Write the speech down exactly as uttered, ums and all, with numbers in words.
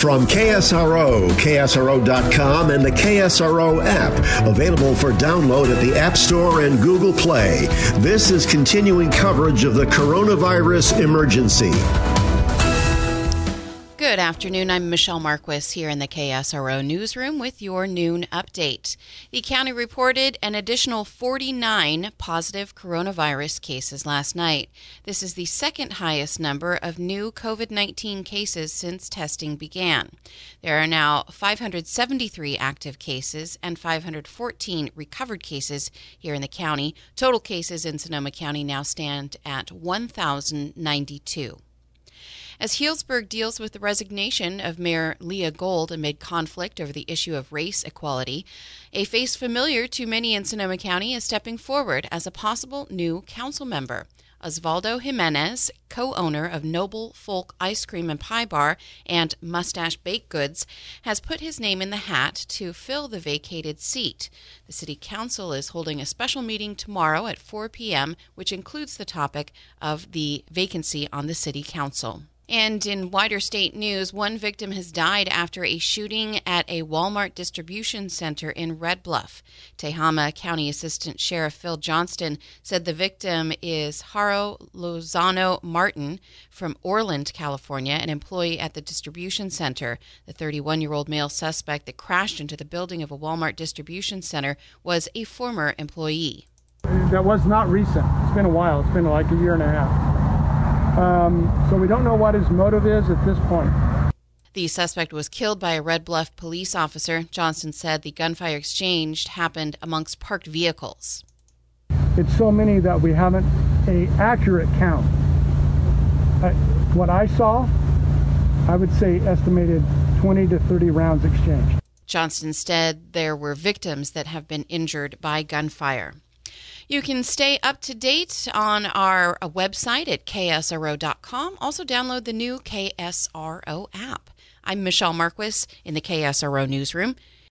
from K S R O, K S R O dot com, and the K S R O app, available for download at the App Store and Google Play. This is continuing coverage of the coronavirus emergency. Good afternoon. I'm Michelle Marquis here in the K S R O newsroom with your noon update. The county reported an additional forty-nine positive coronavirus cases last night. This is the second highest number of new COVID nineteen cases since testing began. There are now five hundred seventy-three active cases and five hundred fourteen recovered cases here in the county. Total cases in Sonoma County now stand at one thousand ninety-two. As Healdsburg deals with the resignation of Mayor Leah Gold amid conflict over the issue of race equality, a face familiar to many in Sonoma County is stepping forward as a possible new council member. Osvaldo Jimenez, co-owner of Noble Folk Ice Cream and Pie Bar and Mustache Baked Goods, has put his name in the hat to fill the vacated seat. The City Council is holding a special meeting tomorrow at four p.m., which includes the topic of the vacancy on the City Council. And in wider state news, one victim has died after a shooting at a Walmart distribution center in Red Bluff. Tehama County Assistant Sheriff Phil Johnston said the victim is Jaro Lozano Martin from Orland, California, an employee at the distribution center. The thirty-one-year-old male suspect that crashed into the building of a Walmart distribution center was a former employee. That was not recent. It's been a while. It's been like a year and a half. Um, so we don't know what his motive is at this point. The suspect was killed by a Red Bluff police officer. Johnston said the gunfire exchange happened amongst parked vehicles. It's so many that we haven't an accurate count. Uh, what I saw, I would say estimated twenty to thirty rounds exchanged. Johnston said there were victims that have been injured by gunfire. You can stay up to date on our website at K S R O dot com. Also download the new K S R O app. I'm Michelle Marquis in the K S R O newsroom.